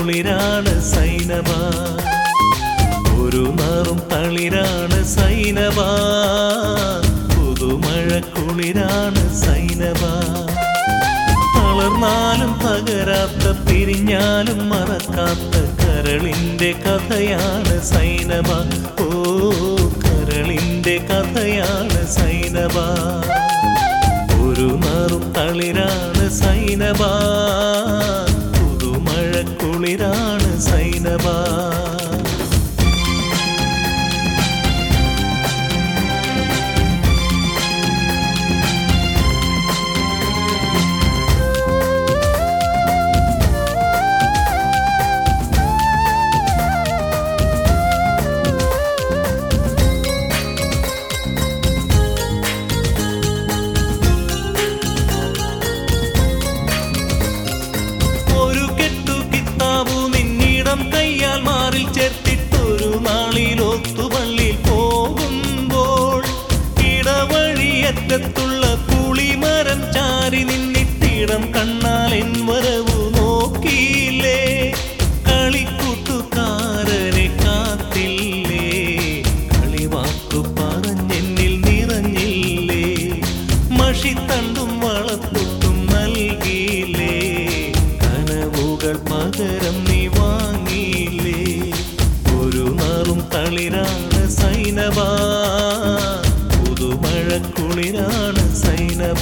കുളിരാണ് സൈനബ, ഒരു നാറും തളിരാണ് സൈനബ, പുതുമഴ കുളിരാണ് സൈനബ. തളർന്നാലും തകരാത്ത പിരിഞ്ഞാലും മറക്കാത്ത കരളിന്റെ കഥയാണ് സൈനബ. ഓ കരളിന്റെ കഥയാണ് സൈനബ, ഒരു നാറും തളിരാണ് സൈനബ, പുതുമഴ കുളിരാണ് സൈനബ. കയ്യാൽ മാറിൽ ചേർത്തിട്ടൊരു നാളിലൊത്തുപള്ളിയിൽ പോകുമ്പോൾ ഇടവഴിയറ്റത്തുള്ള പുളിമരം ചാരി നിന്നിട്ടിടം കണ്ണാൽ എൻ വരവു നോക്കിയില്ലേ, കളിക്കൂട്ടുകാരനെ കാത്തില്ലേ, കളിവാക്കു പറഞ്ഞെന്നിൽ നിറഞ്ഞില്ലേ, മഷിത്തണ്ടും വളപ്പൊട്ടും നൽകിയില്ലേ, കനവുകൾ പകരം നീ വാങ്ങിയില്ലേ. ഒരു നാറും തളിരാണ് സൈനബ, പുതുമഴ കുളിരാണ് സൈനബ.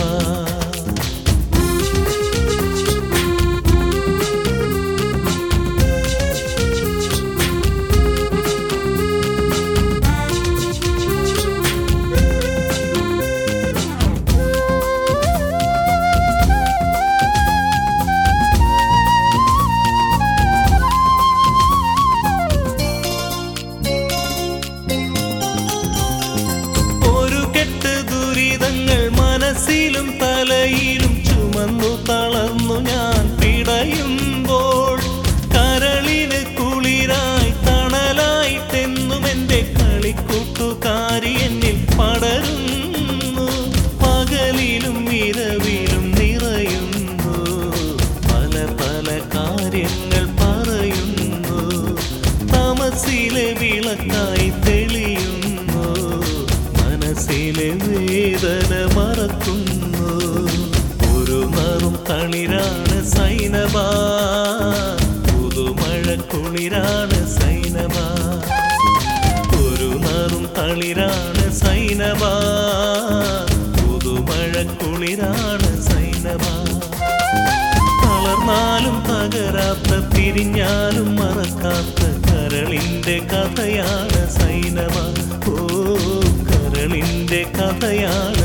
മനസ്സിലും തലയിലും ചുമന്നു തളർന്നു ഞാൻ പിടയുമ്പോൾ കരളിന് കുളിരായി തണലായിട്ടെന്നും എൻ്റെ കളിക്കൂട്ടുകാരി എന്നിൽ പടരുന്നു, പകലിലും ഇരവിലും നിറയുന്നു, പല പല കാര്യങ്ങൾ പറയുന്നു, തമസിലെ വിളക്കായി തെളിയുന്നു, മനസ്സിലെ വേദന മറക്കുന്നു. ഒരു നാറും തളിരാണ് സൈനബ, പുതുമഴ കുളിരാണ് സൈനബ, ഒരു നാറും തളിരാണ് സൈനബ, പുതുമഴ കുളിരാണ് സൈനബ. തളർന്നാലും തകരാത്ത പിരിഞ്ഞാലും മറക്കാത്ത കരളിന്റെ കഥയാണ് സൈനബ. ഓ കരളിന്റെ കഥയാണ്